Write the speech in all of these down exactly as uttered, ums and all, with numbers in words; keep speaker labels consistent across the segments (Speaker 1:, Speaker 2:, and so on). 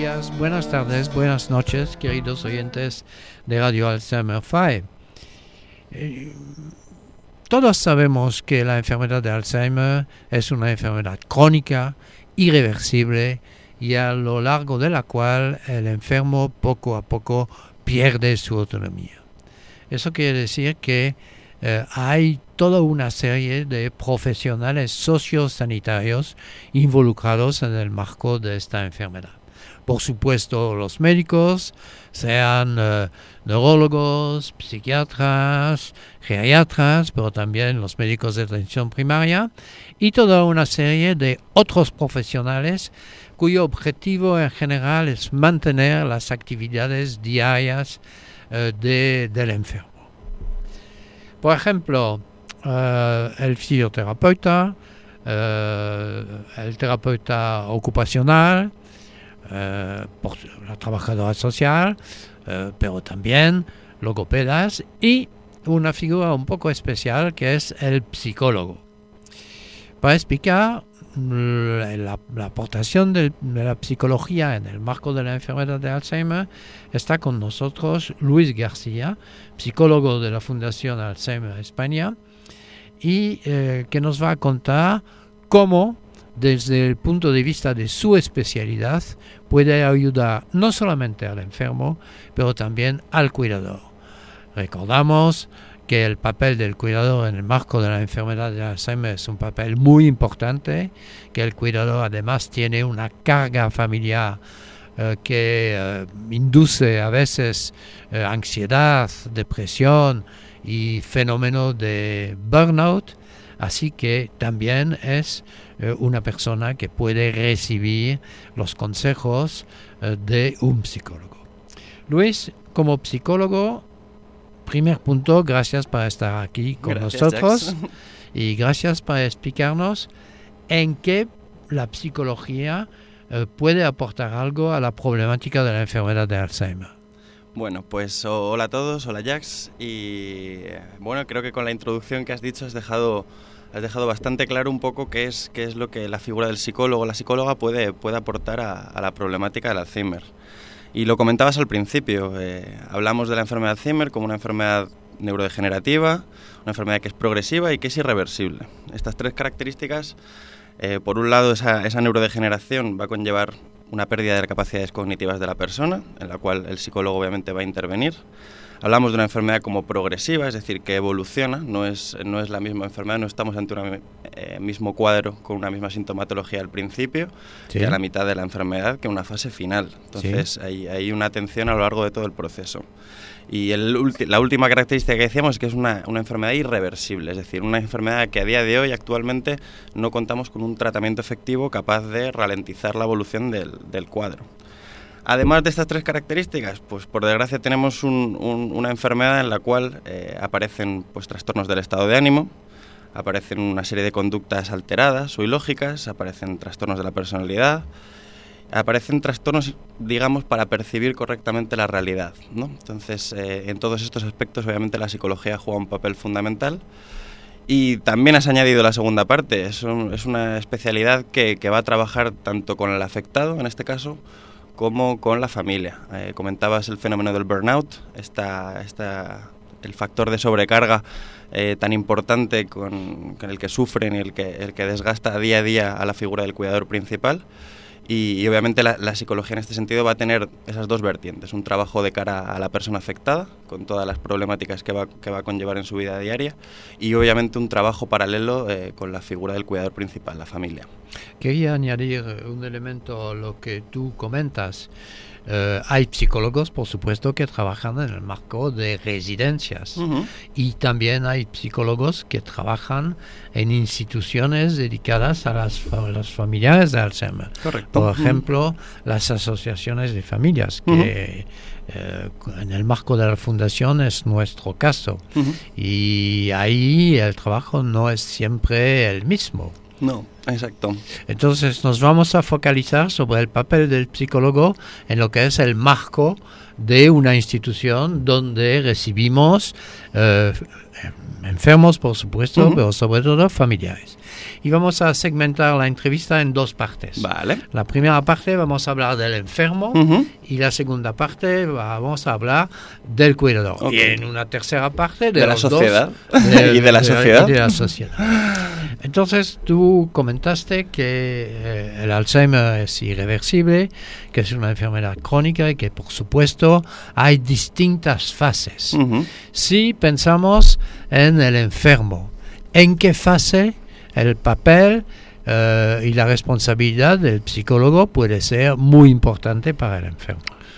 Speaker 1: días, buenas tardes, buenas noches, queridos oyentes de Radio Alzheimer Five. Eh, todos sabemos que la enfermedad de Alzheimer es una enfermedad crónica, irreversible y a lo largo de la cual el enfermo poco a poco pierde su autonomía. Eso quiere decir que eh, hay toda una serie de profesionales sociosanitarios involucrados en el marco de esta enfermedad. Por supuesto, los médicos, sean eh, neurólogos, psiquiatras, geriatras, pero también los médicos de atención primaria y toda una serie de otros profesionales cuyo objetivo en general es mantener las actividades diarias eh, de, del enfermo. Por ejemplo, eh, el fisioterapeuta, eh, el terapeuta ocupacional, eh, por, la trabajadora social, eh, pero también logopedas y una figura un poco especial que es el psicólogo. Para explicar la, la aportación de, de la psicología en el marco de la enfermedad de Alzheimer, está con nosotros Luis García, psicólogo de la Fundación Alzheimer España, y eh, que nos va a contar cómo, desde el punto de vista de su especialidad, puede ayudar no solamente al enfermo, pero también al cuidador. Recordamos que el papel del cuidador en el marco de la enfermedad de Alzheimer es un papel muy importante, que el cuidador además tiene una carga familiar eh, que eh, induce a veces eh, ansiedad, depresión y fenómeno de burnout, así que también es eh, una persona que puede recibir los consejos eh, de un psicólogo. Luis, como psicólogo, primer punto, gracias por estar aquí con gracias, nosotros Jax. Y gracias por explicarnos en qué la psicología eh, puede aportar algo a la problemática de la enfermedad de Alzheimer.
Speaker 2: Bueno, pues hola a todos, hola Jax, y bueno, creo que con la introducción que has dicho has dejado, has dejado bastante claro un poco qué es, qué es lo que la figura del psicólogo, la psicóloga puede, puede aportar a, a la problemática del Alzheimer. Y lo comentabas al principio, eh, hablamos de la enfermedad de Alzheimer como una enfermedad neurodegenerativa, una enfermedad que es progresiva y que es irreversible. Estas tres características, eh, por un lado esa, esa neurodegeneración va a conllevar una pérdida de las capacidades cognitivas de la persona, en la cual el psicólogo obviamente va a intervenir. Hablamos de una enfermedad como progresiva, es decir, que evoluciona, no es, no es la misma enfermedad, no estamos ante un eh, mismo cuadro con una misma sintomatología al principio, sí, que a la mitad de la enfermedad, que una fase final. Entonces sí, hay, hay una atención a lo largo de todo el proceso. Y el, la última característica que decíamos es que es una, una enfermedad irreversible, es decir, una enfermedad que a día de hoy actualmente no contamos con un tratamiento efectivo capaz de ralentizar la evolución del, del cuadro. Además de estas tres características, pues por desgracia tenemos un, un, una enfermedad en la cual eh, aparecen pues, trastornos del estado de ánimo, aparecen una serie de conductas alteradas o ilógicas, aparecen trastornos de la personalidad, aparecen trastornos, digamos, para percibir correctamente la realidad, ¿no? Entonces, eh, en todos estos aspectos, obviamente, la psicología juega un papel fundamental. Y también has añadido la segunda parte, es, un, es una especialidad que, que va a trabajar tanto con el afectado, en este caso, como con la familia. Eh, comentabas el fenómeno del burnout, esta, esta, el factor de sobrecarga eh, tan importante con, con el que sufren y el que, el que desgasta día a día a la figura del cuidador principal. Y, y obviamente la, la psicología en este sentido va a tener esas dos vertientes, un trabajo de cara a la persona afectada, con todas las problemáticas que va, que va a conllevar en su vida diaria, y obviamente un trabajo paralelo eh, con la figura del cuidador principal, la familia.
Speaker 1: Quería añadir un elemento a lo que tú comentas. Uh, hay psicólogos, por supuesto, que trabajan en el marco de residencias, uh-huh, y también hay psicólogos que trabajan en instituciones dedicadas a las, a las familiares de Alzheimer.
Speaker 2: Correcto.
Speaker 1: Por ejemplo, uh-huh, las asociaciones de familias, que uh-huh, uh, en el marco de la fundación es nuestro caso. Uh-huh. Y ahí el trabajo no es siempre el mismo.
Speaker 2: No, exacto.
Speaker 1: Entonces nos vamos a focalizar sobre el papel del psicólogo en lo que es el marco de una institución donde recibimos eh, enfermos, por supuesto, uh-huh, pero sobre todo familiares. y vamos a segmentar la entrevista en dos partes.
Speaker 2: Vale.
Speaker 1: La primera parte vamos a hablar del enfermo uh-huh. y la segunda parte vamos a hablar del cuidador. Okay. Y en una tercera parte de,
Speaker 2: de
Speaker 1: los
Speaker 2: la sociedad
Speaker 1: dos, de,
Speaker 2: y de la
Speaker 1: de,
Speaker 2: sociedad.
Speaker 1: Y de la sociedad. Entonces tú comentaste que eh, el Alzheimer es irreversible, que es una enfermedad crónica y que por supuesto hay distintas fases. Uh-huh. Si pensamos en el enfermo, ¿en qué fase el papel uh, y la responsabilidad del psicólogo puede ser muy importante para el enfermo?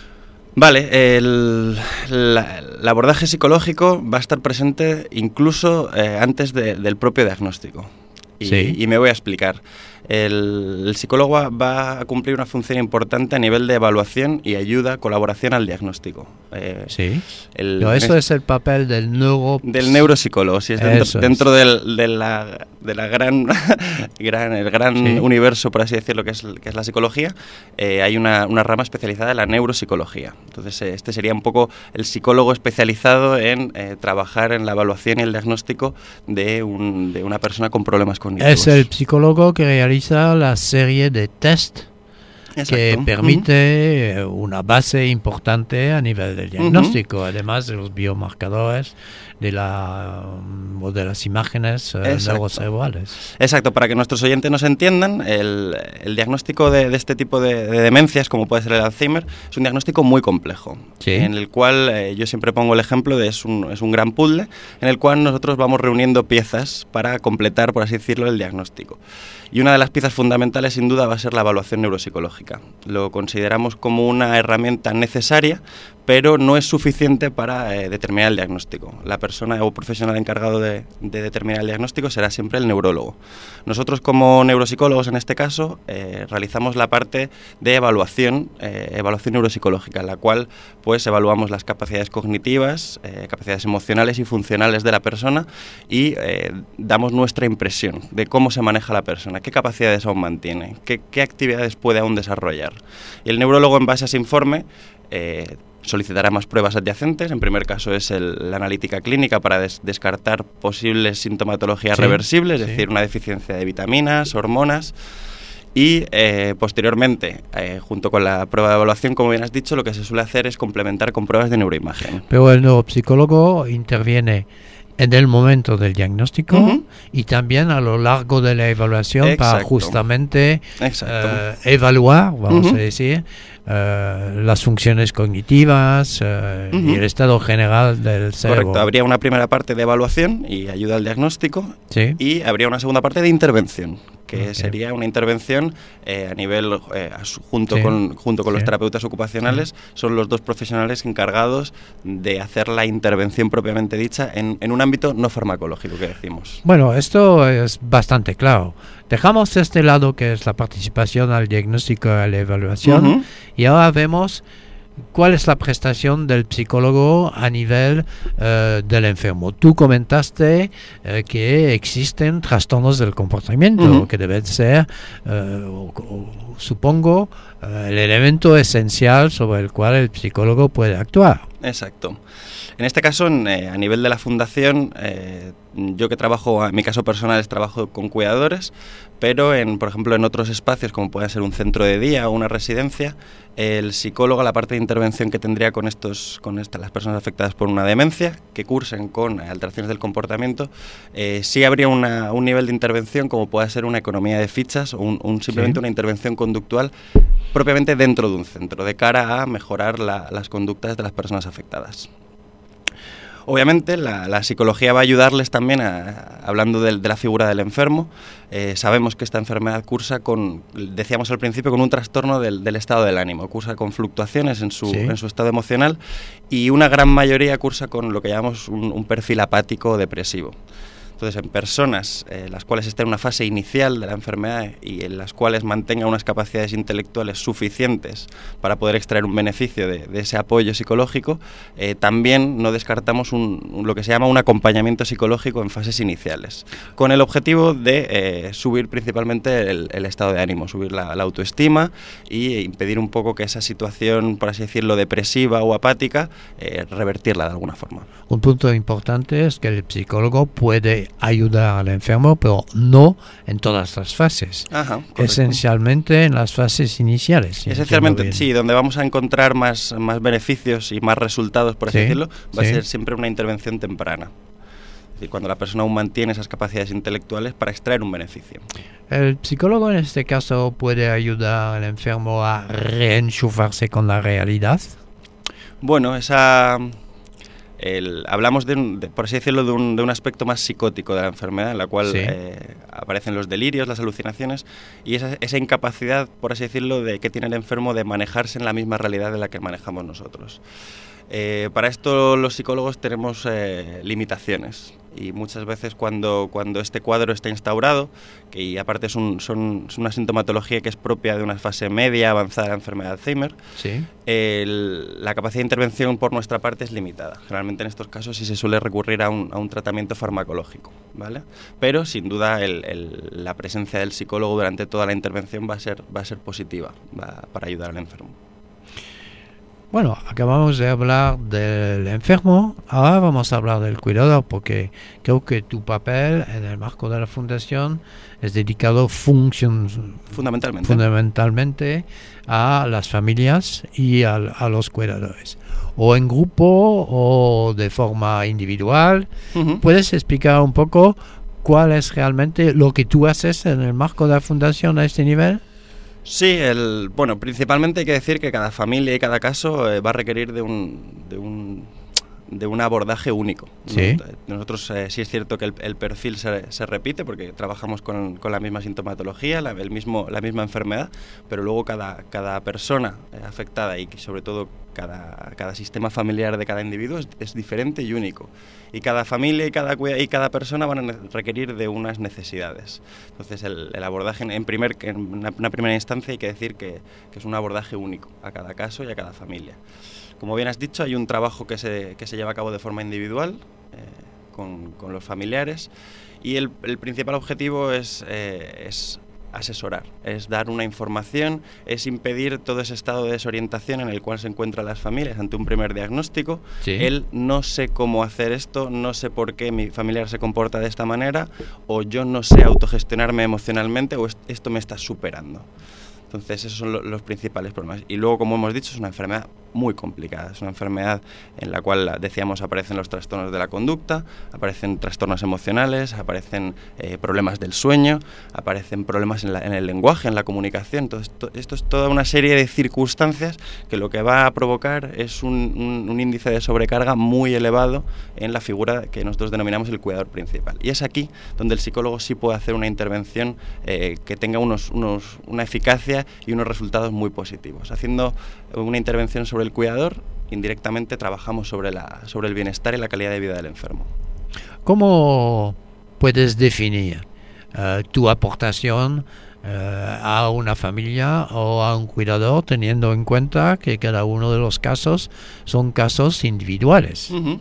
Speaker 2: Vale, el, la, el abordaje psicológico va a estar presente incluso eh, antes de, del propio diagnóstico. Y, sí. y me voy a explicar. El, el psicólogo va a cumplir una función importante a nivel de evaluación y ayuda, colaboración al diagnóstico.
Speaker 1: Eh, sí. El, Pero eso es, es el papel del neuro...
Speaker 2: Del neuropsicólogo, sí, es dentro, dentro del, de la, de la gran, gran el gran sí. universo, por así decirlo, que es, que es la psicología. Eh, hay una, una rama especializada en la neuropsicología. Entonces, este sería un poco el psicólogo especializado en eh, trabajar en la evaluación y el diagnóstico de, un, de una persona con problemas cognitivos.
Speaker 1: Es el psicólogo que realiza la serie de test Exacto. que permite uh-huh. una base importante a nivel del diagnóstico, uh-huh. además de los biomarcadores de, la, um, de las imágenes uh, neurocerebrales.
Speaker 2: Exacto, para que nuestros oyentes nos entiendan, el, el diagnóstico de, de este tipo de, de demencias, como puede ser el Alzheimer, es un diagnóstico muy complejo, sí. en el cual eh, yo siempre pongo el ejemplo de es un, es un gran puzzle, en el cual nosotros vamos reuniendo piezas para completar, por así decirlo, el diagnóstico. Y una de las piezas fundamentales, sin duda, va a ser la evaluación neuropsicológica. Lo consideramos como una herramienta necesaria, pero no es suficiente para eh, determinar el diagnóstico. La persona o profesional encargado de, de determinar el diagnóstico será siempre el neurólogo. Nosotros, como neuropsicólogos, en este caso, eh, realizamos la parte de evaluación, eh, evaluación neuropsicológica, en la cual pues evaluamos las capacidades cognitivas, eh, capacidades emocionales y funcionales de la persona y eh, damos nuestra impresión de cómo se maneja la persona, qué capacidades aún mantiene, qué, qué actividades puede aún desarrollar. Y el neurólogo, en base a ese informe, eh, solicitará más pruebas adyacentes. En primer caso es el, la analítica clínica para des, descartar posibles sintomatologías sí, reversibles, es sí. decir, una deficiencia de vitaminas, hormonas. Y eh, posteriormente, eh, junto con la prueba de evaluación, como bien has dicho, lo que se suele hacer es complementar con pruebas de neuroimagen.
Speaker 1: Pero el neuropsicólogo interviene en el momento del diagnóstico uh-huh. y también a lo largo de la evaluación Exacto. para justamente uh, evaluar, vamos uh-huh. a decir, uh, las funciones cognitivas uh, uh-huh. y el estado general del cerebro.
Speaker 2: Correcto, habría una primera parte de evaluación y ayuda al diagnóstico sí. y habría una segunda parte de intervención, que okay. sería una intervención eh, a nivel, eh, junto, sí. con, junto con sí. los terapeutas ocupacionales, sí. son los dos profesionales encargados de hacer la intervención propiamente dicha en, en un ámbito no farmacológico, que decimos.
Speaker 1: Bueno, esto es bastante claro. Dejamos este lado que es la participación al diagnóstico y a la evaluación uh-huh. y ahora vemos cuál es la prestación del psicólogo a nivel uh, del enfermo. Tú comentaste uh, que existen trastornos del comportamiento, uh-huh. que deben ser, uh, o, o, supongo, uh, el elemento esencial sobre el cual el psicólogo puede actuar.
Speaker 2: Exacto. En este caso, en, eh, a nivel de la fundación, eh, yo que trabajo, en mi caso personal, es trabajo con cuidadores, pero, en, por ejemplo, en otros espacios, como puede ser un centro de día o una residencia, el psicólogo, la parte de intervención que tendría con estos, con esta, las personas afectadas por una demencia, que cursen con alteraciones del comportamiento, eh, sí habría una, un nivel de intervención como puede ser una economía de fichas o un, un, simplemente sí. una intervención conductual propiamente dentro de un centro, de cara a mejorar la, las conductas de las personas afectadas. Obviamente la, la psicología va a ayudarles también, a, hablando de, de la figura del enfermo. Eh, sabemos que esta enfermedad cursa con, decíamos al principio, con un trastorno del, del estado del ánimo, cursa con fluctuaciones en su, sí. en su estado emocional y una gran mayoría cursa con lo que llamamos un, un perfil apático o depresivo. Entonces, en personas eh, las cuales está en una fase inicial de la enfermedad y en las cuales mantenga unas capacidades intelectuales suficientes para poder extraer un beneficio de, de ese apoyo psicológico, eh, también no descartamos un, un, lo que se llama un acompañamiento psicológico en fases iniciales, con el objetivo de eh, subir principalmente el, el estado de ánimo, subir la, la autoestima y impedir un poco que esa situación, por así decirlo, depresiva o apática, eh, revertirla de alguna forma.
Speaker 1: Un punto importante es que el psicólogo puede puede ayudar al enfermo, pero no en todas las fases.
Speaker 2: Ajá, correcto.
Speaker 1: Esencialmente en las fases iniciales. Si
Speaker 2: Esencialmente, sí, donde vamos a encontrar más, más beneficios y más resultados, por así
Speaker 1: sí,
Speaker 2: decirlo, va
Speaker 1: sí.
Speaker 2: a ser siempre una intervención temprana. Es decir, cuando la persona aún mantiene esas capacidades intelectuales para extraer un beneficio.
Speaker 1: El psicólogo en este caso puede ayudar al enfermo a reenchufarse con la realidad.
Speaker 2: Bueno, esa... El, hablamos, de, un, de, por así decirlo, de un, de un aspecto más psicótico de la enfermedad, en la cual sí. eh, aparecen los delirios, las alucinaciones y esa, esa incapacidad, por así decirlo, de que tiene el enfermo de manejarse en la misma realidad en la que manejamos nosotros. Eh, para esto los psicólogos tenemos eh, limitaciones y muchas veces cuando, cuando este cuadro está instaurado, que y aparte es, un, son, es una sintomatología que es propia de una fase media avanzada de la enfermedad de Alzheimer,
Speaker 1: sí.
Speaker 2: el, la capacidad de intervención por nuestra parte es limitada. Generalmente en estos casos sí se suele recurrir a un, a un tratamiento farmacológico, ¿vale? Pero sin duda el, el, la presencia del psicólogo durante toda la intervención va a ser, va a ser positiva va, para ayudar al enfermo.
Speaker 1: Bueno, acabamos de hablar del enfermo, ahora vamos a hablar del cuidador, porque creo que tu papel en el marco de la fundación es dedicado función,
Speaker 2: fundamentalmente.
Speaker 1: fundamentalmente a las familias y a, a los cuidadores, o en grupo o de forma individual. Uh-huh. ¿Puedes explicar un poco cuál es realmente lo que tú haces en el marco de la fundación a este nivel?
Speaker 2: Sí, el, bueno, principalmente hay que decir que cada familia y cada caso eh, va a requerir de un, de un, de un abordaje único, ¿no?
Speaker 1: Sí.
Speaker 2: Nosotros eh, sí es cierto que el, el perfil se, se repite porque trabajamos con, con la misma sintomatología, la, el mismo, la misma enfermedad, pero luego cada, cada persona eh, afectada y sobre todo cada, cada sistema familiar de cada individuo es, es diferente y único. Y cada familia y cada, y cada persona van a requerir de unas necesidades. Entonces el, el abordaje en, primer, en una, una primera instancia hay que decir que, que es un abordaje único a cada caso y a cada familia. Como bien has dicho, hay un trabajo que se, que se lleva a cabo de forma individual eh, con, con los familiares y el, el principal objetivo es, eh, es asesorar, es dar una información, es impedir todo ese estado de desorientación en el cual se encuentran las familias ante un primer diagnóstico. Sí. El no sé cómo hacer esto, no sé por qué mi familiar se comporta de esta manera, o yo no sé autogestionarme emocionalmente, o esto me está superando. Entonces esos son lo, los principales problemas. Y luego, como hemos dicho, es una enfermedad muy complicada. Es una enfermedad en la cual, decíamos, aparecen los trastornos de la conducta, aparecen trastornos emocionales, aparecen eh, problemas del sueño, aparecen problemas en, la, en el lenguaje, en la comunicación. Entonces, to, esto es toda una serie de circunstancias que lo que va a provocar es un, un, un índice de sobrecarga muy elevado en la figura que nosotros denominamos el cuidador principal. Y es aquí donde el psicólogo sí puede hacer una intervención eh, que tenga unos, unos, una eficacia y unos resultados muy positivos. Haciendo una intervención sobre el cuidador, indirectamente trabajamos sobre, la, sobre el bienestar y la calidad de vida del enfermo.
Speaker 1: ¿Cómo puedes definir uh, tu aportación uh, a una familia o a un cuidador, teniendo en cuenta que cada uno de los casos son casos individuales?
Speaker 2: Uh-huh.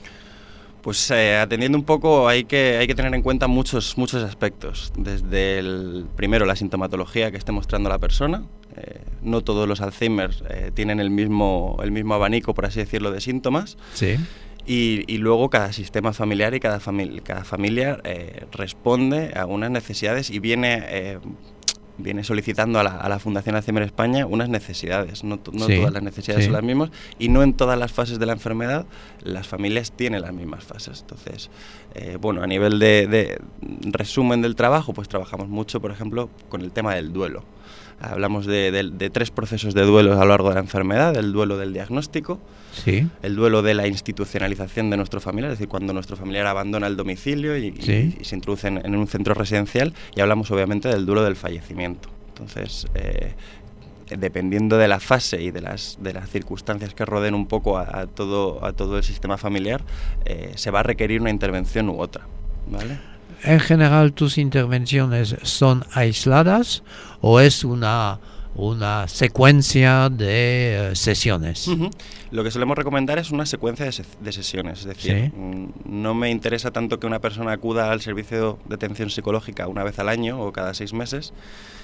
Speaker 2: Pues eh, atendiendo un poco hay que, hay que tener en cuenta muchos, muchos aspectos. Desde el primero, la sintomatología que esté mostrando la persona. Eh, no todos los Alzheimer eh, tienen el mismo, el mismo abanico, por así decirlo, de síntomas.
Speaker 1: Sí.
Speaker 2: Y, y luego cada sistema familiar y cada, fami- cada familia eh, responde a unas necesidades y viene... Eh, viene solicitando a la, a la Fundación Alzheimer España unas necesidades. No, no sí, todas las necesidades sí. son las mismas y no en todas las fases de la enfermedad las familias tienen las mismas fases. Entonces, eh, bueno, a nivel de, de resumen del trabajo, pues trabajamos mucho, por ejemplo, con el tema del duelo. Hablamos de, de, de tres procesos de duelo a lo largo de la enfermedad: el duelo del diagnóstico,
Speaker 1: sí.
Speaker 2: el duelo de la institucionalización de nuestro familiar, es decir, cuando nuestro familiar abandona el domicilio y, sí. y, y se introduce en, en un centro residencial, y hablamos obviamente del duelo del fallecimiento. Entonces, eh, dependiendo de la fase y de las, de las circunstancias que rodeen un poco a, a, todo, a todo el sistema familiar, eh, se va a requerir una intervención u otra, ¿vale?
Speaker 1: En general, ¿tus intervenciones son aisladas o es una, una secuencia de uh, sesiones?
Speaker 2: Uh-huh. Lo que solemos recomendar es una secuencia de, se- de sesiones. Es decir, ¿sí? No me interesa tanto que una persona acuda al servicio de atención psicológica una vez al año o cada seis meses,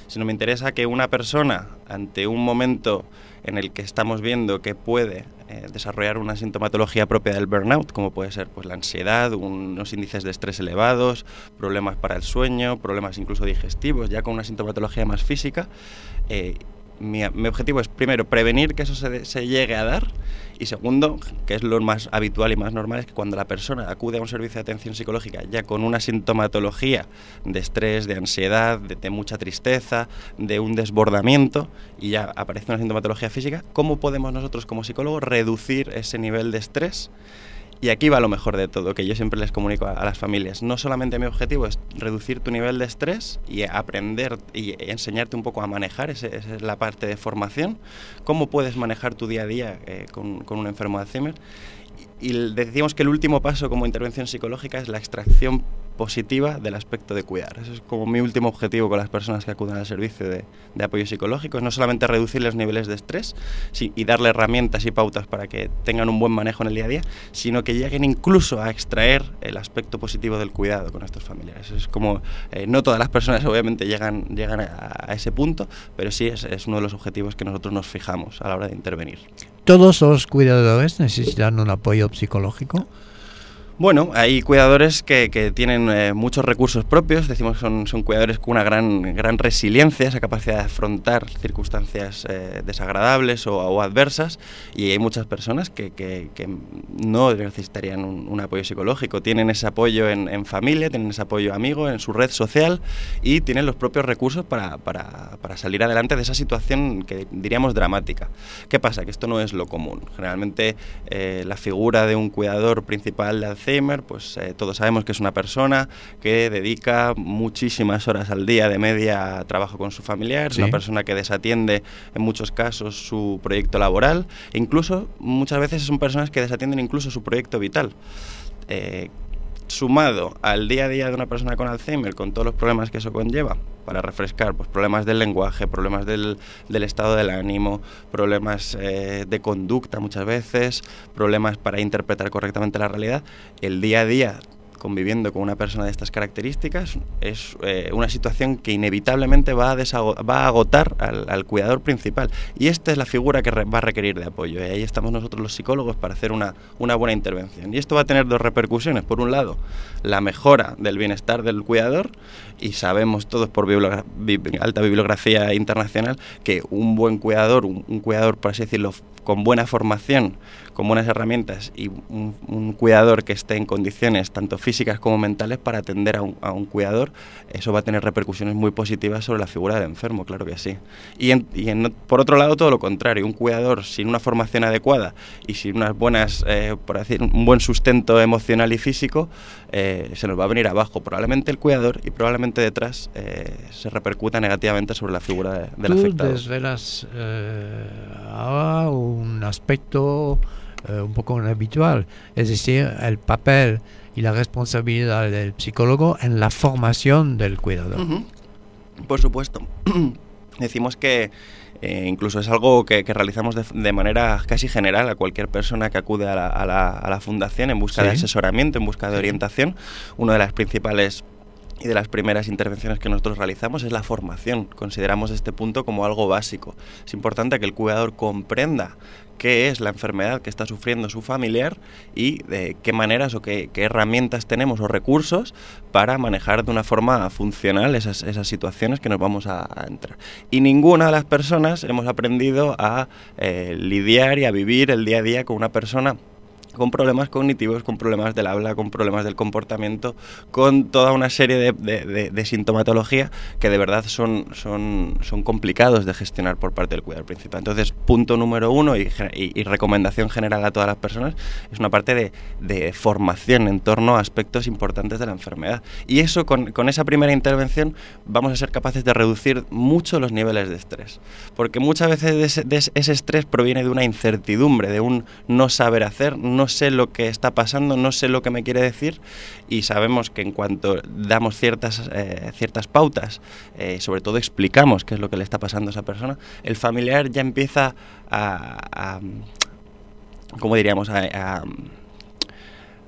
Speaker 2: sino me interesa que una persona, ante un momento en el que estamos viendo que puede eh, desarrollar una sintomatología propia del burnout, como puede ser pues, la ansiedad, unos índices de estrés elevados, problemas para el sueño, problemas incluso digestivos, ya con una sintomatología más física, eh, mi, mi objetivo es, primero, prevenir que eso se, se llegue a dar, y segundo, que es lo más habitual y más normal, es que cuando la persona acude a un servicio de atención psicológica ya con una sintomatología de estrés, de ansiedad, de, de mucha tristeza, de un desbordamiento, y ya aparece una sintomatología física, ¿cómo podemos nosotros como psicólogos reducir ese nivel de estrés? Y aquí va lo mejor de todo, que yo siempre les comunico a, a las familias. No solamente mi objetivo es reducir tu nivel de estrés y aprender y enseñarte un poco a manejar, ese, esa es la parte de formación, cómo puedes manejar tu día a día eh, con, con un enfermo de Alzheimer. Y, y decimos que el último paso como intervención psicológica es la extracción positiva del aspecto de cuidar. Eso es como mi último objetivo con las personas que acuden al servicio de, de apoyo psicológico, es no solamente reducir los niveles de estrés sí, y darle herramientas y pautas para que tengan un buen manejo en el día a día, sino que lleguen incluso a extraer el aspecto positivo del cuidado con estos familiares. Es como, eh, no todas las personas obviamente llegan, llegan a, a ese punto, pero sí es, es uno de los objetivos que nosotros nos fijamos a la hora de intervenir.
Speaker 1: ¿Todos los cuidadores necesitan un apoyo psicológico?
Speaker 2: Bueno, hay cuidadores que, que tienen eh, muchos recursos propios, decimos que son, son cuidadores con una gran, gran resiliencia, esa capacidad de afrontar circunstancias eh, desagradables o, o adversas, y hay muchas personas que, que, que no necesitarían un, un apoyo psicológico, tienen ese apoyo en, en familia, tienen ese apoyo amigo, en su red social, y tienen los propios recursos para, para, para salir adelante de esa situación que diríamos dramática. ¿Qué pasa? Que esto no es lo común. Generalmente eh, la figura de un cuidador principal de Alzheimer, pues eh, todos sabemos que es una persona que dedica muchísimas horas al día de media a trabajo con su familiar, sí. Es una persona que desatiende en muchos casos su proyecto laboral, e incluso muchas veces son personas que desatienden incluso su proyecto vital. Eh, sumado al día a día de una persona con Alzheimer, con todos los problemas que eso conlleva, para refrescar, pues problemas del lenguaje, problemas del, del estado del ánimo, problemas eh, de conducta muchas veces, problemas para interpretar correctamente la realidad, el día a día conviviendo con una persona de estas características es eh, una situación que inevitablemente va a, desago- va a agotar al, al cuidador principal, y esta es la figura que re- va a requerir de apoyo, y ahí estamos nosotros los psicólogos para hacer una, una buena intervención, y esto va a tener dos repercusiones. Por un lado, la mejora del bienestar del cuidador, y sabemos todos por bibliogra- bi- alta bibliografía internacional que un buen cuidador, un, un cuidador por así decirlo con buena formación, con buenas herramientas, y un, un cuidador que esté en condiciones tanto físicas como mentales para atender a un, a un cuidador, eso va a tener repercusiones muy positivas sobre la figura del enfermo, claro que sí. Y, en, y en, por otro lado, todo lo contrario, un cuidador sin una formación adecuada y sin unas buenas, eh, por decir, un buen sustento emocional y físico, eh, se nos va a venir abajo probablemente el cuidador, y probablemente detrás eh, se repercuta negativamente sobre la figura de, del
Speaker 1: Tú
Speaker 2: afectado.
Speaker 1: Tú desvelas eh, ahora un aspecto eh, un poco inhabitual, es decir, el papel y la responsabilidad del psicólogo en la formación del cuidador.
Speaker 2: Uh-huh. Por supuesto. Decimos que eh, incluso es algo que, que realizamos de, de manera casi general a cualquier persona que acude a la, a la, a la fundación en busca sí. de asesoramiento, en busca de sí. orientación. Una de las principales y de las primeras intervenciones que nosotros realizamos es la formación. Consideramos este punto como algo básico. Es importante que el cuidador comprenda qué es la enfermedad que está sufriendo su familiar y de qué maneras o qué, qué herramientas tenemos o recursos para manejar de una forma funcional esas, esas situaciones que nos vamos a, a entrar. Y ninguna de las personas hemos aprendido a eh, lidiar y a vivir el día a día con una persona con problemas cognitivos, con problemas del habla, con problemas del comportamiento, con toda una serie de, de, de, de sintomatología que de verdad son, son, son complicados de gestionar por parte del cuidador principal. Entonces, punto número uno y, y, y recomendación general a todas las personas es una parte de, de formación en torno a aspectos importantes de la enfermedad. Y eso, con, con esa primera intervención, vamos a ser capaces de reducir mucho los niveles de estrés. Porque muchas veces de ese, de ese estrés proviene de una incertidumbre, de un no saber hacer, no No sé lo que está pasando, no sé lo que me quiere decir, y sabemos que en cuanto damos ciertas, eh, ciertas pautas, eh, sobre todo explicamos qué es lo que le está pasando a esa persona, el familiar ya empieza a, a ¿cómo diríamos? A, a,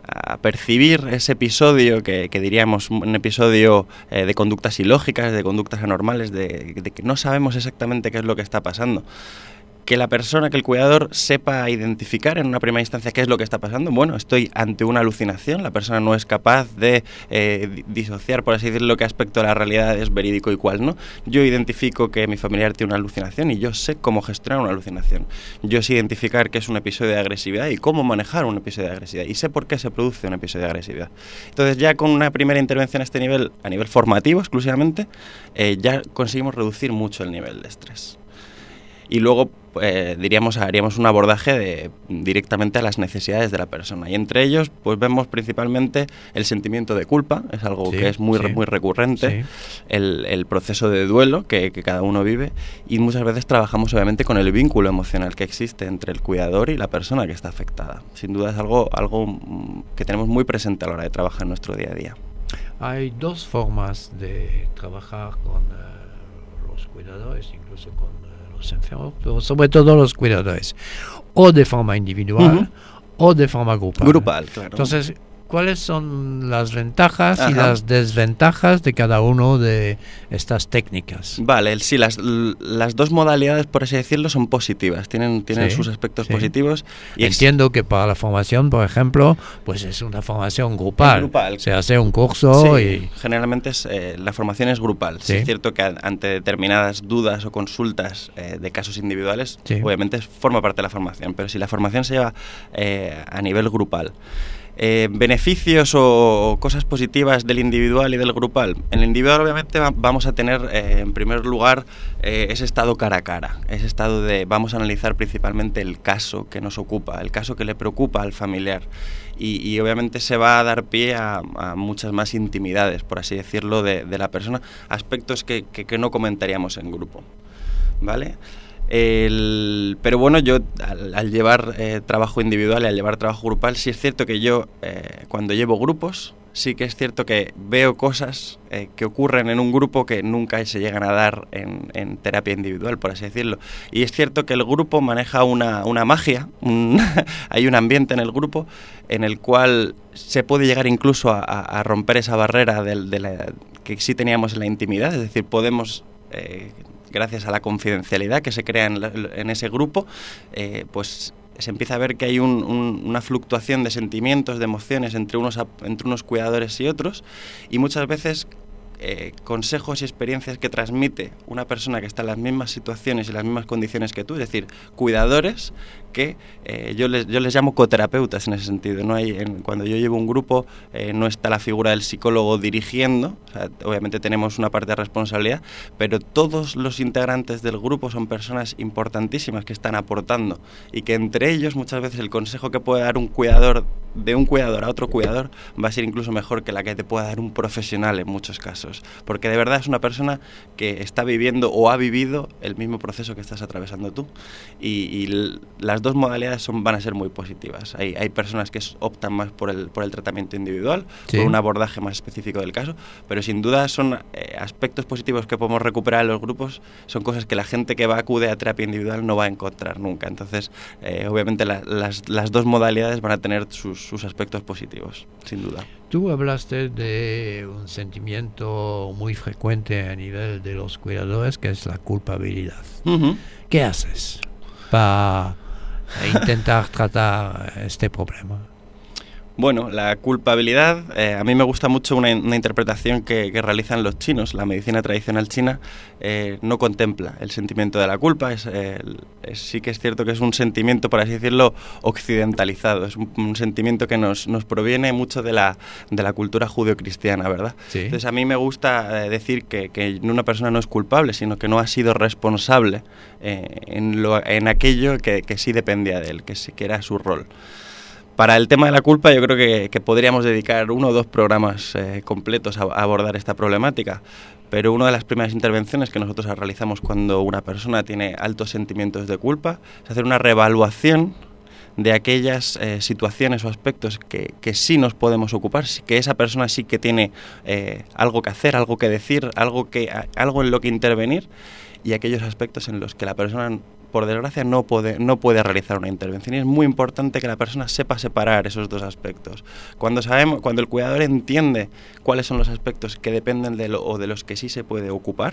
Speaker 2: a percibir ese episodio que, que diríamos un episodio eh, de conductas ilógicas, de conductas anormales, de, de que no sabemos exactamente qué es lo que está pasando. Que la persona, que el cuidador sepa identificar en una primera instancia qué es lo que está pasando. Bueno, estoy ante una alucinación, la persona no es capaz de eh, disociar, por así decirlo, qué aspecto de la realidad es verídico y cuál no. Yo identifico que mi familiar tiene una alucinación y yo sé cómo gestionar una alucinación. Yo sé identificar qué es un episodio de agresividad y cómo manejar un episodio de agresividad. Y sé por qué se produce un episodio de agresividad. Entonces ya con una primera intervención a este nivel, a nivel formativo exclusivamente, eh, ya conseguimos reducir mucho el nivel de estrés. Y luego eh, diríamos haríamos un abordaje de, directamente a las necesidades de la persona. Y entre ellos pues vemos principalmente el sentimiento de culpa, es algo sí, que es muy, sí. muy recurrente, sí. el, el proceso de duelo que, que cada uno vive, y muchas veces trabajamos obviamente con el vínculo emocional que existe entre el cuidador y la persona que está afectada. Sin duda es algo, algo que tenemos muy presente a la hora de trabajar en nuestro día a día.
Speaker 1: Hay dos formas de trabajar con uh, los cuidadores, incluso con uh, los enfermos, pero sobre todo los cuidadores, o de forma individual uh-huh. o de forma grupal.
Speaker 2: Grupal, claro.
Speaker 1: Entonces, ¿cuáles son las ventajas Ajá. y las desventajas de cada uno de estas técnicas?
Speaker 2: Vale, sí, las, las dos modalidades, por así decirlo, son positivas, tienen, tienen sí, sus aspectos sí. positivos.
Speaker 1: Y Entiendo ex- que para la formación, por ejemplo, pues es una formación grupal. grupal. Se hace un curso
Speaker 2: sí,
Speaker 1: y...
Speaker 2: Generalmente es, eh, la formación es grupal. Sí. Sí, es cierto que ante determinadas dudas o consultas eh, de casos individuales, sí. obviamente forma parte de la formación, pero si la formación se lleva eh, a nivel grupal. Eh, beneficios o, o cosas positivas del individual y del grupal. En el individual obviamente va, vamos a tener eh, en primer lugar eh, ese estado cara a cara, ese estado de vamos a analizar principalmente el caso que nos ocupa, el caso que le preocupa al familiar y, y obviamente se va a dar pie a, a muchas más intimidades, por así decirlo, de, de la persona, aspectos que, que, que no comentaríamos en grupo, ¿vale? El, pero bueno, yo al, al llevar eh, trabajo individual y al llevar trabajo grupal, sí es cierto que yo eh, cuando llevo grupos, sí que es cierto que veo cosas eh, que ocurren en un grupo que nunca se llegan a dar en, en terapia individual, por así decirlo. Y es cierto que el grupo maneja una, una magia, un hay un ambiente en el grupo en el cual se puede llegar incluso a, a romper esa barrera de, de la, que sí teníamos en la intimidad, es decir, podemos... Eh, gracias a la confidencialidad que se crea en, la, en ese grupo, eh, pues se empieza a ver que hay un, un, una fluctuación de sentimientos, de emociones entre unos, entre unos cuidadores y otros, y muchas veces eh, consejos y experiencias que transmite una persona que está en las mismas situaciones y las mismas condiciones que tú, es decir, cuidadores que eh, yo, les, yo les llamo coterapeutas en ese sentido. No hay, en, cuando yo llevo un grupo eh, no está la figura del psicólogo dirigiendo, o sea, obviamente tenemos una parte de responsabilidad, pero todos los integrantes del grupo son personas importantísimas que están aportando y que entre ellos muchas veces el consejo que puede dar un cuidador de un cuidador a otro cuidador va a ser incluso mejor que la que te pueda dar un profesional en muchos casos, porque de verdad es una persona que está viviendo o ha vivido el mismo proceso que estás atravesando tú y, y las dos modalidades son, van a ser muy positivas. Hay, hay personas que optan más por el, por el tratamiento individual, sí. por un abordaje más específico del caso, pero sin duda son eh, aspectos positivos que podemos recuperar en los grupos, son cosas que la gente que va a acude a terapia individual no va a encontrar nunca. Entonces, eh, obviamente la, las, las dos modalidades van a tener sus, sus aspectos positivos, sin duda.
Speaker 1: Tú hablaste de un sentimiento muy frecuente a nivel de los cuidadores, que es la culpabilidad. Uh-huh. ¿Qué haces para intentar tratar este problema?
Speaker 2: Bueno, la culpabilidad, eh, a mí me gusta mucho una, una interpretación que, que realizan los chinos. La medicina tradicional china eh, no contempla el sentimiento de la culpa. Es, eh, es, sí que es cierto que es un sentimiento, por así decirlo, occidentalizado. Es un, un sentimiento que nos, nos proviene mucho de la, de la cultura judeocristiana, ¿verdad? Sí. Entonces a mí me gusta eh, decir que, que una persona no es culpable, sino que no ha sido responsable eh, en, lo, en aquello que, que sí dependía de él, que, sí, que era su rol. Para el tema de la culpa yo creo que, que podríamos dedicar uno o dos programas eh, completos a, a abordar esta problemática, pero una de las primeras intervenciones que nosotros realizamos cuando una persona tiene altos sentimientos de culpa es hacer una reevaluación de aquellas eh, situaciones o aspectos que, que sí nos podemos ocupar, que esa persona sí que tiene eh, algo que hacer, algo que decir, algo, que, algo en lo que intervenir, y aquellos aspectos en los que la persona por desgracia, no puede, no puede realizar una intervención. Y es muy importante que la persona sepa separar esos dos aspectos. Cuando sabemos, cuando el cuidador entiende cuáles son los aspectos que dependen de lo, o de los que sí se puede ocupar,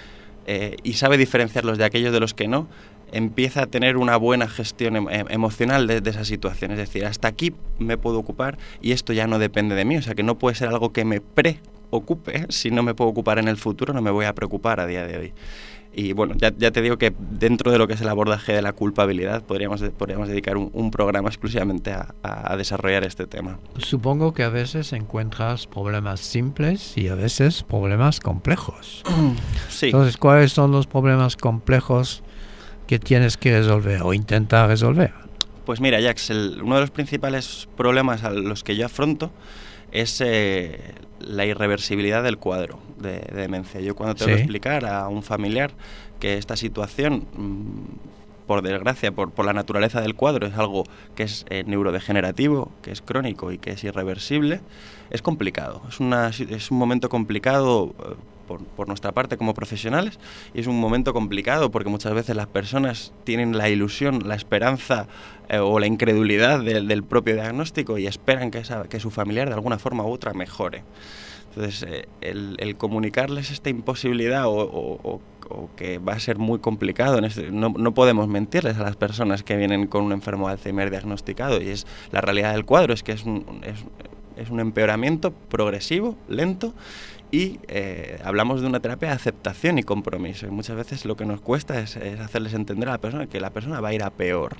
Speaker 2: eh, y sabe diferenciarlos de aquellos de los que no, empieza a tener una buena gestión em- emocional de, de esa situación. Es decir, hasta aquí me puedo ocupar y esto ya no depende de mí. O sea, que no puede ser algo que me preocupe. Si no me puedo ocupar en el futuro, no me voy a preocupar a día de hoy. Y bueno, ya, ya te digo que dentro de lo que es el abordaje de la culpabilidad podríamos, podríamos dedicar un, un programa exclusivamente a, a, a desarrollar este tema.
Speaker 1: Supongo que a veces encuentras problemas simples y a veces problemas complejos.
Speaker 2: Sí.
Speaker 1: Entonces, ¿cuáles son los problemas complejos que tienes que resolver o intentar resolver?
Speaker 2: Pues mira, Jax, el, uno de los principales problemas a los que yo afronto es eh, la irreversibilidad del cuadro de, de demencia. Yo cuando tengo
Speaker 1: Sí.
Speaker 2: que explicar a un familiar que esta situación, mmm, por desgracia, por, por la naturaleza del cuadro, es algo que es eh, neurodegenerativo, que es crónico y que es irreversible, es complicado. Es, una, es un momento complicado eh, por, por nuestra parte como profesionales, y es un momento complicado porque muchas veces las personas tienen la ilusión, la esperanza eh, o la incredulidad de, del propio diagnóstico y esperan que, esa, que su familiar de alguna forma u otra mejore. Entonces, eh, el, el comunicarles esta imposibilidad o, o, o, o que va a ser muy complicado, en este, no, no podemos mentirles a las personas que vienen con un enfermo de Alzheimer diagnosticado, y es la realidad del cuadro, es que es un, es, es un empeoramiento progresivo, lento, y eh, hablamos de una terapia de aceptación y compromiso, y muchas veces lo que nos cuesta es, es hacerles entender a la persona que la persona va a ir a peor.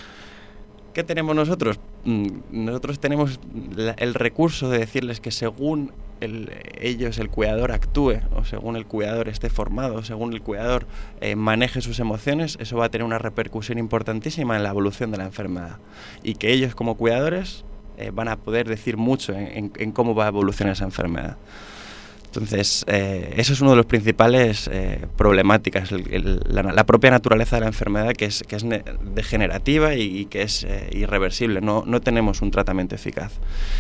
Speaker 2: ¿Qué tenemos nosotros? Nosotros tenemos la, el recurso de decirles que según el, ellos, el cuidador, actúe, o según el cuidador esté formado, según el cuidador eh, maneje sus emociones, eso va a tener una repercusión importantísima en la evolución de la enfermedad. Y que ellos, como cuidadores, eh, van a poder decir mucho en, en, en cómo va a evolucionar esa enfermedad. Entonces, eh, eso es uno de los principales eh, problemáticas, el, el, la, la propia naturaleza de la enfermedad, que es, que es degenerativa y, y que es eh, irreversible. No, no tenemos un tratamiento eficaz.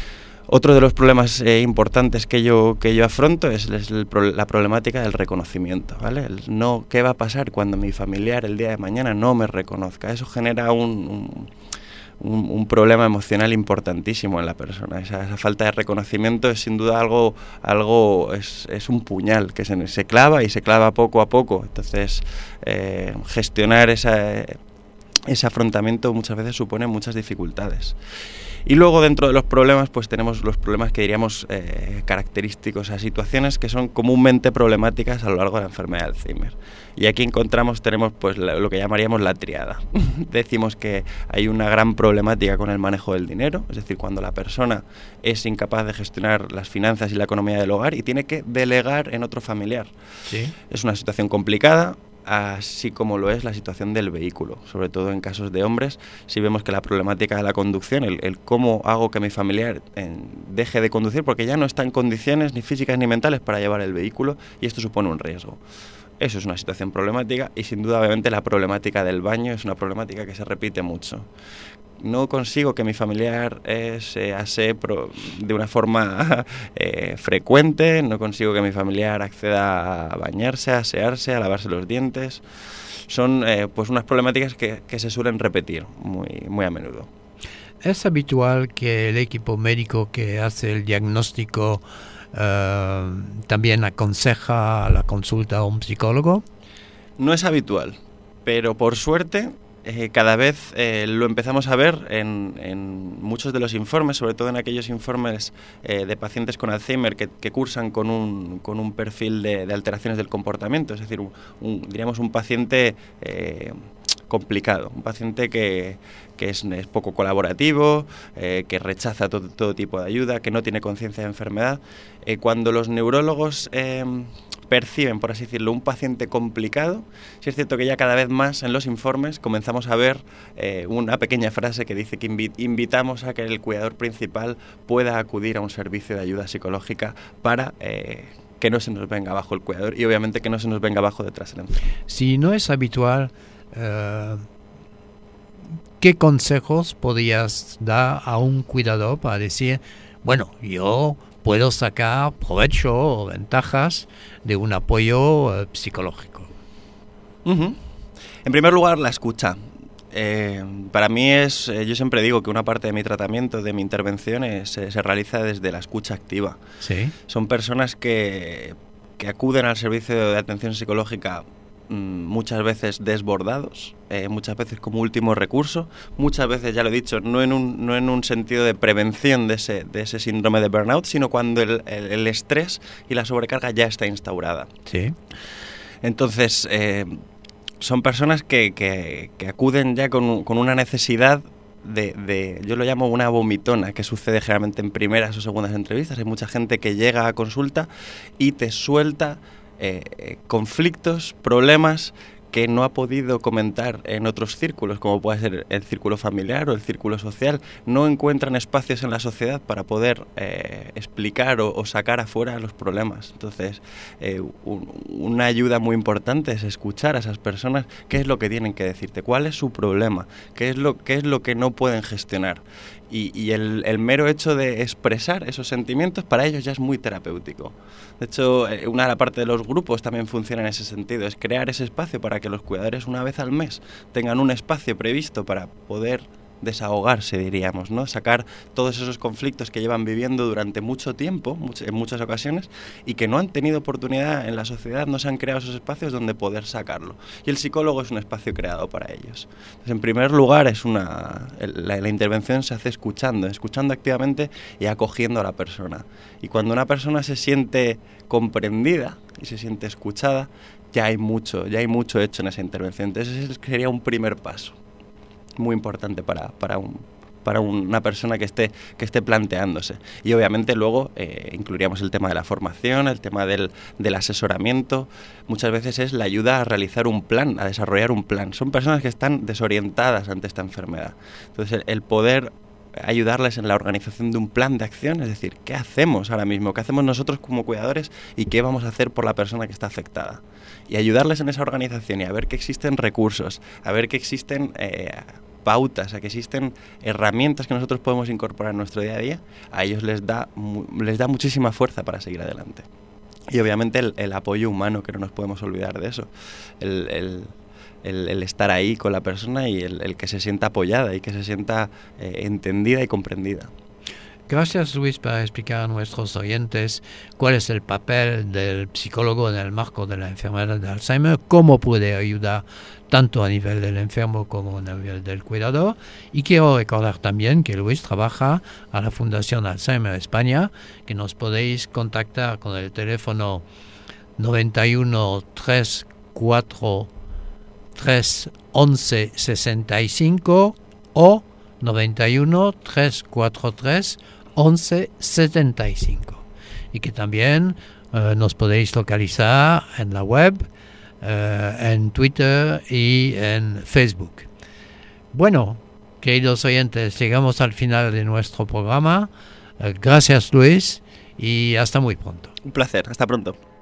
Speaker 2: Otro de los problemas eh, importantes que yo, que yo afronto es, es el, la problemática del reconocimiento, ¿vale? El no, ¿qué va a pasar cuando mi familiar el día de mañana no me reconozca? Eso genera un... un Un, un problema emocional importantísimo en la persona. Esa, esa falta de reconocimiento es sin duda algo, algo es, es un puñal que se, se clava y se clava poco a poco. Entonces, eh, gestionar esa, ese afrontamiento muchas veces supone muchas dificultades. Y luego, dentro de los problemas, pues tenemos los problemas que diríamos eh, característicos a situaciones que son comúnmente problemáticas a lo largo de la enfermedad de Alzheimer. Y aquí encontramos, tenemos pues la, lo que llamaríamos la triada. Decimos que hay una gran problemática con el manejo del dinero, es decir, cuando la persona es incapaz de gestionar las finanzas y la economía del hogar y tiene que delegar en otro familiar.
Speaker 1: Sí.
Speaker 2: Es una situación complicada, así como lo es la situación del vehículo, sobre todo en casos de hombres. Si vemos que la problemática de la conducción, el, el cómo hago que mi familiar en, deje de conducir porque ya no está en condiciones ni físicas ni mentales para llevar el vehículo, y esto supone un riesgo. Eso es una situación problemática, y sin duda obviamente la problemática del baño es una problemática que se repite mucho. No consigo que mi familiar eh, se asee pro, de una forma eh, frecuente, no consigo que mi familiar acceda a bañarse, a asearse, a lavarse los dientes. Son eh, pues unas problemáticas que, que se suelen repetir muy, muy a menudo.
Speaker 1: ¿Es habitual que el equipo médico que hace el diagnóstico uh, también aconseja la consulta a un psicólogo?
Speaker 2: No es habitual, pero por suerte eh, cada vez eh, lo empezamos a ver en, en muchos de los informes, sobre todo en aquellos informes eh, de pacientes con Alzheimer que, que cursan con un, con un perfil de, de alteraciones del comportamiento, es decir, un, un, diríamos un paciente eh, complicado, un paciente que, que es, es poco colaborativo, eh, que rechaza todo, todo tipo de ayuda, que no tiene conciencia de enfermedad. Eh, cuando los neurólogos eh, perciben, por así decirlo, un paciente complicado, sí es cierto que ya cada vez más en los informes comenzamos a ver eh, una pequeña frase que dice que invi- invitamos a que el cuidador principal pueda acudir a un servicio de ayuda psicológica para eh, que no se nos venga abajo el cuidador y obviamente que no se nos venga abajo detrás el enfermo.
Speaker 1: Si no es habitual, Uh, ¿qué consejos podrías dar a un cuidador para decir, bueno, yo puedo sacar provecho o ventajas de un apoyo uh, psicológico?
Speaker 2: Uh-huh. En primer lugar, la escucha. Eh, para mí es, eh, yo siempre digo que una parte de mi tratamiento, de mi intervención, es, se, se realiza desde la escucha activa.
Speaker 1: Sí.
Speaker 2: Son personas que, que acuden al servicio de atención psicológica muchas veces desbordados, eh, muchas veces como último recurso, muchas veces, ya lo he dicho, no en un, no en un sentido de prevención de ese, de ese síndrome de burnout, sino cuando el, el, el estrés y la sobrecarga ya está instaurada.
Speaker 1: Sí.
Speaker 2: Entonces, eh, son personas que, que, que acuden ya con, con una necesidad De, de, yo lo llamo una vomitona, que sucede generalmente en primeras o segundas entrevistas. Hay mucha gente que llega a consulta y te suelta eh, conflictos, problemas que no ha podido comentar en otros círculos, como puede ser el círculo familiar o el círculo social. No encuentran espacios en la sociedad para poder eh, explicar o, o sacar afuera los problemas. Entonces, eh, un, una ayuda muy importante es escuchar a esas personas qué es lo que tienen que decirte, cuál es su problema, qué es lo, qué es lo que no pueden gestionar. Y, y el, el mero hecho de expresar esos sentimientos para ellos ya es muy terapéutico. De hecho, una de la parte de los grupos también funciona en ese sentido, es crear ese espacio para que los cuidadores una vez al mes tengan un espacio previsto para poder desahogarse, diríamos, ¿no? Sacar todos esos conflictos que llevan viviendo durante mucho tiempo, en muchas ocasiones, y que no han tenido oportunidad en la sociedad, no se han creado esos espacios donde poder sacarlo. Y el psicólogo es un espacio creado para ellos. Entonces, en primer lugar, es una la, la intervención se hace escuchando, escuchando activamente y acogiendo a la persona. Y cuando una persona se siente comprendida y se siente escuchada, ya hay mucho, ya hay mucho hecho en esa intervención. Entonces, ese sería un primer paso muy importante para, para, un, para una persona que esté, que esté planteándose. Y obviamente luego eh, incluiríamos el tema de la formación, el tema del, del asesoramiento. Muchas veces es la ayuda a realizar un plan, a desarrollar un plan. Son personas que están desorientadas ante esta enfermedad. Entonces el, el poder ayudarles en la organización de un plan de acción, es decir, ¿qué hacemos ahora mismo? ¿Qué hacemos nosotros como cuidadores y qué vamos a hacer por la persona que está afectada? Y ayudarles en esa organización y a ver que existen recursos, a ver que existen eh, pautas, a que existen herramientas que nosotros podemos incorporar en nuestro día a día, a ellos les da, les da muchísima fuerza para seguir adelante. Y obviamente el, el apoyo humano, que no nos podemos olvidar de eso, el... el El, el estar ahí con la persona y el, el que se sienta apoyada y que se sienta eh, entendida y comprendida.
Speaker 1: Gracias, Luis, por explicar a nuestros oyentes cuál es el papel del psicólogo en el marco de la enfermedad de Alzheimer, cómo puede ayudar tanto a nivel del enfermo como a nivel del cuidador. Y quiero recordar también que Luis trabaja a la Fundación Alzheimer España, que nos podéis contactar con el teléfono noventa y uno, tres cuatro tres once sesenta y cinco o noventa y uno, tres cuatro tres once setenta y cinco, y que también uh, nos podéis localizar en la web, uh, en Twitter y en Facebook. Bueno, queridos oyentes, llegamos al final de nuestro programa. Uh, gracias, Luis, y hasta muy pronto.
Speaker 2: Un placer, hasta pronto.